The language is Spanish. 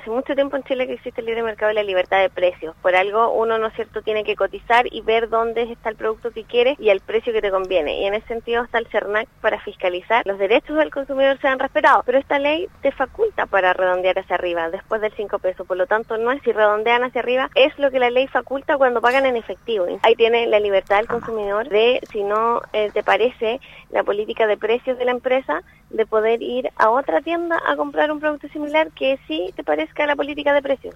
hace mucho tiempo en Chile que existe el libre mercado y la libertad de precios. Por algo uno, ¿no es cierto?, tiene que cotizar y ver dónde está el producto que quieres y al precio que te conviene. Y en ese sentido está el CERNAC para fiscalizar los derechos del consumidor sean respetados. Pero esta ley te faculta para redondear hacia arriba, después del 5 pesos. Por lo tanto, no es si redondean hacia arriba, es lo que la ley faculta cuando pagan en efectivo. Ahí tiene la libertad del consumidor de, si no te parece la política de precios de la empresa, de poder ir a otra tienda a comprar un producto similar que sí te parezca la política de precios.